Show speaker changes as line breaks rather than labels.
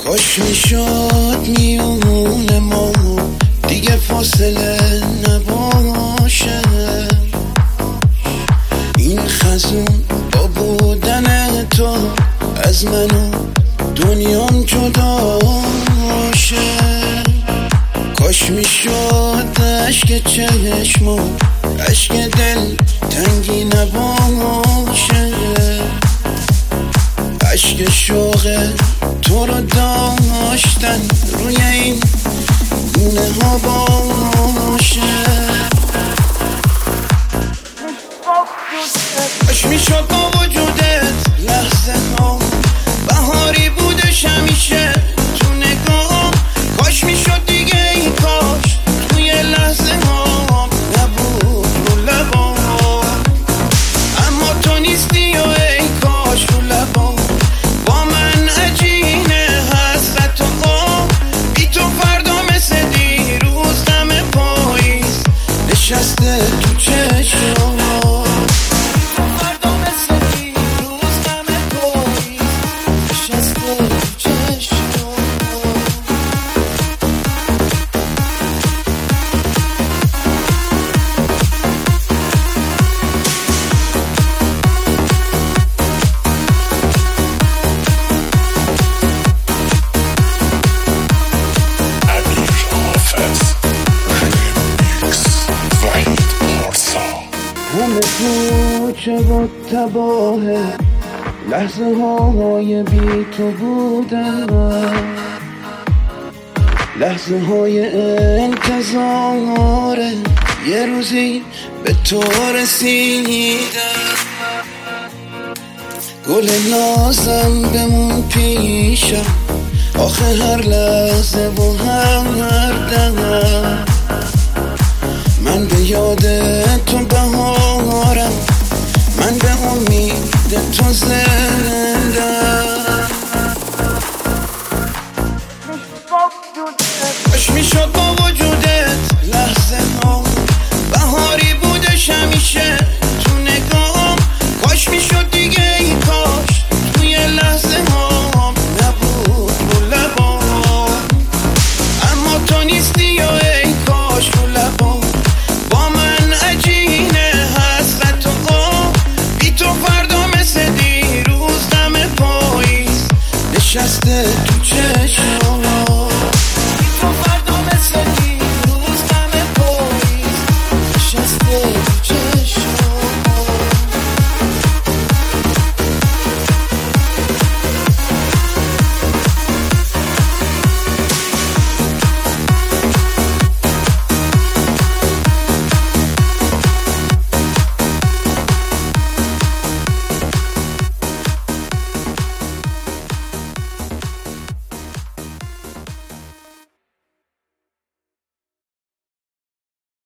کاش میشد میون ما دیگه فاصله نباشه، این خزون با بودن تو از من و دنیام جدا شه. کاش میشد عشق چشم و عشق دل تنگی نباشه، عشق شوق تو رو داشتن روی این گونه ها باشه. کاش میشد با وجودت لحظه ها بهاری بودش همیشه تو نگاه، کاش میشد دیگه این کاش توی لحظه ها نبود رو لبا، اما تو نیستی و ای کاش رو لبا با من عجینه حسرت و غم، بی تو فردا مثل دیروز دم پاییز نشسته تو چشم. همه پوچه و تباهه لحظه های بی تو بودن، لحظه های انتظاره یه روزی به تو رسیدن. گل نازم بمون پیشم آخه هر لحظه و هر دم، من به یاد تو بهارم، من به امید تو زندم. کاش میشد با وجودت لحظه ها بهاری بودش همیشه تو نگاه، کاش میشد دیگه این کاش توی لحظه ها نبود رو لبا، اما تو نیستی و ای کاش رو لبا با من عجینه حسرت و غم، بی تو فردا مثل دیروز دم پاییز نشسته تو چشم.